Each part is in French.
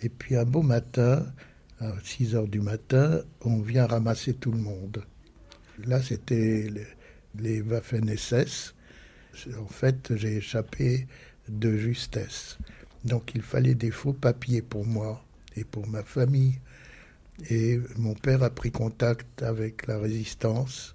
Et puis un beau matin, à 6 heures du matin, on vient ramasser tout le monde. Là, c'était les Waffen-SS. En fait, j'ai échappé de justesse. Donc il fallait des faux papiers pour moi et pour ma famille. Et mon père a pris contact avec la résistance.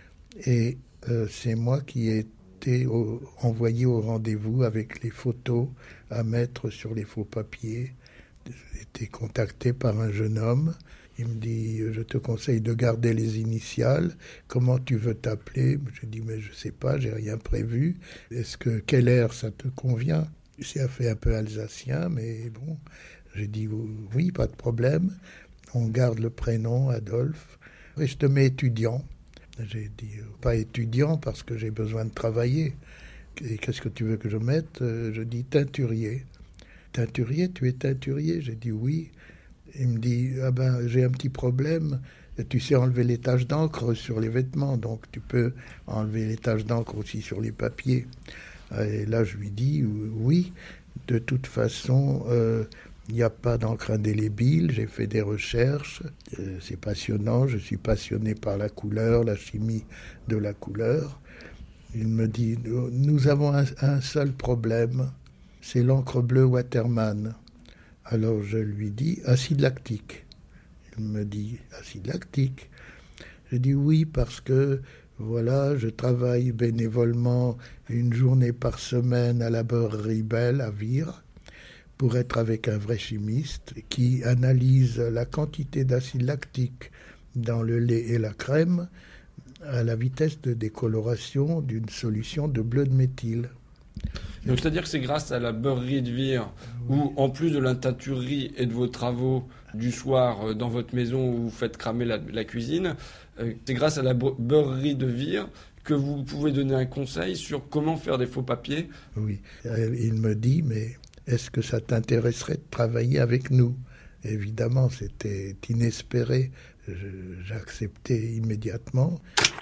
Et c'est moi qui ai été envoyé au rendez-vous avec les photos à mettre sur les faux papiers. J'ai été contacté par un jeune homme. Il me dit, je te conseille de garder les initiales. Comment tu veux t'appeler? Je dis, mais je sais pas, j'ai rien prévu. Est-ce que quel air ça te convient? Ça fait un peu alsacien, mais bon. J'ai dit, oui, pas de problème. On garde le prénom, Adolphe. Et je te mets étudiant. J'ai dit, pas étudiant parce que j'ai besoin de travailler. Et qu'est-ce que tu veux que je mette? Je dis teinturier. Teinturier, tu es teinturier? J'ai dit oui. Il me dit, ah ben, j'ai un petit problème. Tu sais enlever les taches d'encre sur les vêtements, donc tu peux enlever les taches d'encre aussi sur les papiers. Et là, je lui dis, oui, de toute façon, il n'y a pas d'encre indélébile. J'ai fait des recherches. C'est passionnant. Je suis passionné par la couleur, la chimie de la couleur. Il me dit, nous avons un seul problème, c'est l'encre bleue Waterman. Alors je lui dis acide lactique. Il me dit acide lactique. Je dis oui parce que voilà, je travaille bénévolement une journée par semaine à la beurrerie Belle à Vire pour être avec un vrai chimiste qui analyse la quantité d'acide lactique dans le lait et la crème à la vitesse de décoloration d'une solution de bleu de méthyle. Donc c'est-à-dire que c'est grâce à la beurrerie de Vire, où en plus de la teinturerie et de vos travaux du soir dans votre maison où vous faites cramer la cuisine, c'est grâce à la beurrerie de Vire que vous pouvez donner un conseil sur comment faire des faux papiers. Oui, il me dit, mais est-ce que ça t'intéresserait de travailler avec nous? Évidemment, c'était inespéré. J'ai accepté immédiatement.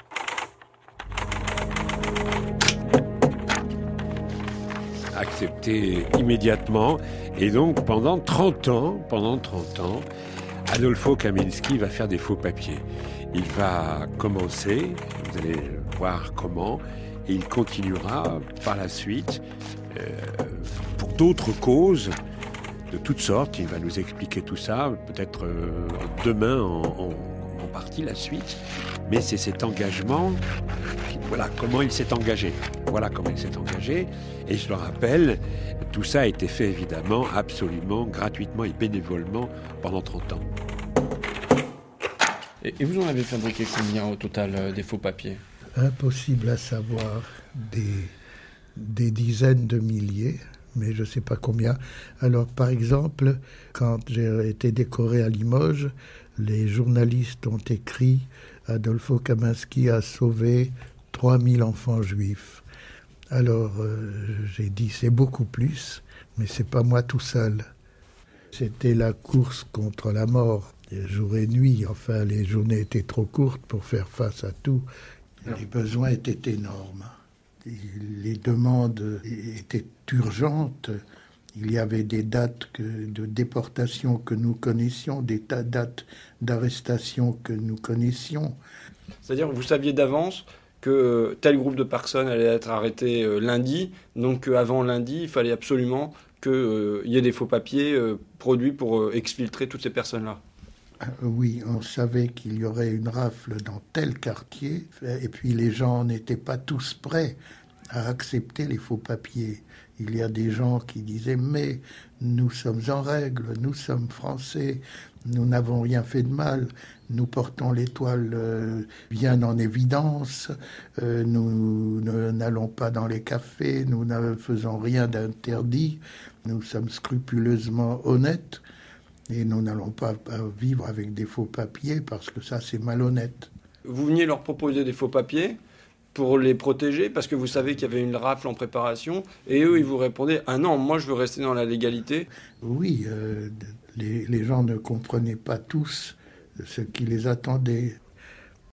Accepté immédiatement. Et donc, pendant 30 ans, Adolfo Kaminski va faire des faux papiers. Il va commencer, vous allez voir comment, et il continuera par la suite pour d'autres causes de toutes sortes. Il va nous expliquer tout ça, peut-être demain en partie la suite. Mais c'est cet engagement, voilà comment il s'est engagé. Et je le rappelle, tout ça a été fait évidemment, absolument, gratuitement et bénévolement pendant 30 ans. Et vous en avez fabriqué combien au total des faux papiers? Impossible à savoir, des dizaines de milliers, mais je ne sais pas combien. Alors par exemple, quand j'ai été décoré à Limoges, les journalistes ont écrit « Adolfo Kaminski a sauvé 3000 enfants juifs ». Alors j'ai dit c'est beaucoup plus, mais c'est pas moi tout seul. C'était la course contre la mort, jour et nuit. Enfin, les journées étaient trop courtes pour faire face à tout. Les besoins étaient énormes. Les demandes étaient urgentes. Il y avait des dates de déportation que nous connaissions, des dates d'arrestation que nous connaissions. C'est-à-dire que vous saviez d'avance que tel groupe de personnes allait être arrêté lundi, donc avant lundi, il fallait absolument qu'il y ait des faux papiers produits pour exfiltrer toutes ces personnes-là. Oui, on savait qu'il y aurait une rafle dans tel quartier, et puis les gens n'étaient pas tous prêts à accepter les faux papiers. Il y a des gens qui disaient « mais nous sommes en règle, nous sommes français, nous n'avons rien fait de mal, nous portons l'étoile bien en évidence, nous n'allons pas dans les cafés, nous ne faisons rien d'interdit, nous sommes scrupuleusement honnêtes et nous n'allons pas vivre avec des faux papiers parce que ça c'est malhonnête ». Vous veniez leur proposer des faux papiers pour les protéger, parce que vous savez qu'il y avait une rafle en préparation, et eux, ils vous répondaient « Ah non, moi, je veux rester dans la légalité ». Oui, les gens ne comprenaient pas tous ce qui les attendait.